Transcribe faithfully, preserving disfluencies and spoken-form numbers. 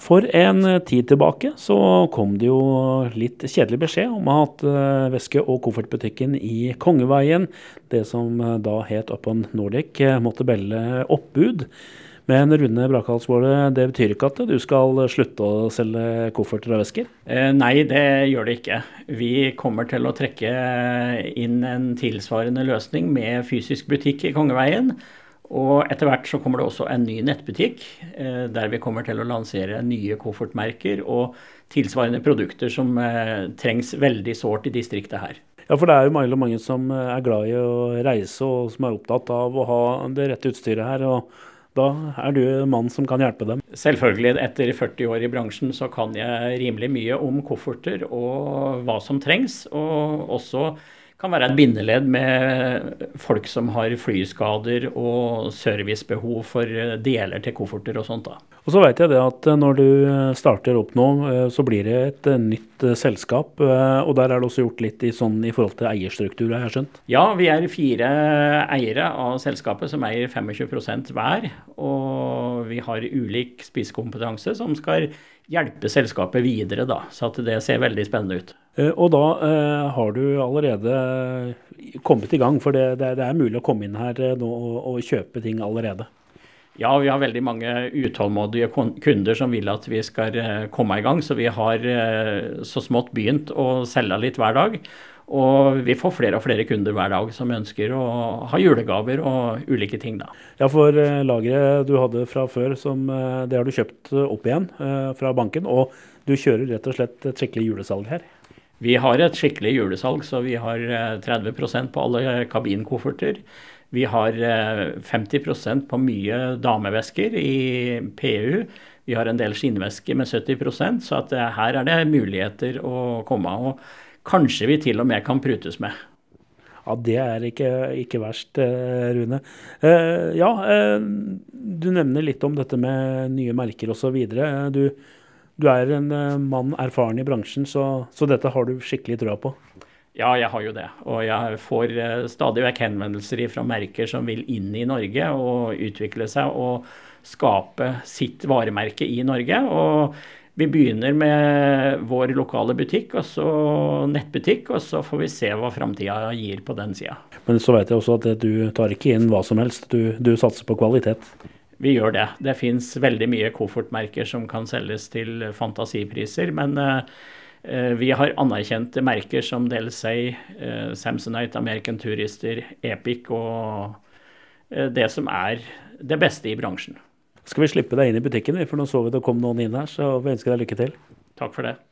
For en tid tilbake så kom det jo litt kjedelig beskjed om at eh, veske- og koffertbutikken i Kongeveien, det som eh, da het Upon Nordic, eh, måtte belle oppbud. Men Rune Brakhalsvåle, det betyr ikke at du skal slutte å selge kofferter og vesker? Eh, Nei, det gjør det ikke. Vi kommer til å trekke inn en tilsvarende løsning med fysisk butikk i Kongeveien. Og etter hvert så kommer det også en ny nettbutikk, eh, der vi kommer til å lansere nye koffertmerker og tilsvarende produkter som eh, trengs veldig sårt i distriktet her. Ja, for det er jo mange, mange som er glad i å reise og som er opptatt av å ha det rette utstyret her, og da er du en mann som kan hjelpe dem. Selvfølgelig, etter førti år i bransjen så kan jeg rimelig mye om kofferter og hva som trengs, og også kan være et bindeledd med folk som har flyskader og servicebehov for deler til kofferter og sånt da. Og så vet jeg det at når du starter opp nå, så blir det et nytt selskap, og der er det også gjort litt i, sånn, i forhold til eierstruktur, har jeg skjønt? Ja, vi er fire eiere av selskapet som eier tjuefem prosent hver, og vi har ulik spisskompetanse som skal hjelpe selskapet videre da, så at det ser veldig spennende ut. Og da eh, har du allerede kommet i gang, for det, det, det er mulig å komme inn her nå og, og kjøpe ting allerede. Ja, vi har veldig mange utålmodige kunder som vil at vi skal komme i gang, så vi har så smått begynt å selge litt hver dag. Og vi får flere og flere kunder hver dag som ønsker å ha julegaver og ulike ting da. Ja, for lageret du hadde fra før, som, det har du kjøpt opp igjen fra banken, og du kjører rett og slett et skikkelig julesalg her. Vi har et skikkelig julesalg, så vi har tretti prosent på alle kabinkofferter. Vi har femti prosent på mye damevesker i P U. Vi har en del skinnvesker med sytti prosent, så at her er det muligheter å komme, og kanskje vi til og med kan prutes med. Ja, det er ikke, ikke verst, Rune. Eh, ja, eh, du nevner litt om dette med nye merker og så videre. Du, du er en mann erfaren i bransjen, så, så dette har du skikkelig trua på. Ja, jeg har jo det, og jeg får stadig vekk henvendelser fra merker som vil inn i Norge og utvikle seg og skape sitt varemerke i Norge, og vi begynner med vår lokale butikk, og så nettbutikk, og så får vi se hva fremtiden gir på den siden. Men så vet jeg også at du tar ikke inn hva som helst, du, du satser på kvalitet. Vi gjør det. Det finnes veldig mye koffertmerker som kan selges til fantasipriser, men uh, vi har anerkjente merker som Delsey, uh, Samsonite, American Tourister, Epic og uh, det som er det beste i bransjen. Skal vi slippe deg inn i butikken, for nå så vi det kom noen inn her, så vi ønsker deg lykke til. Takk for det.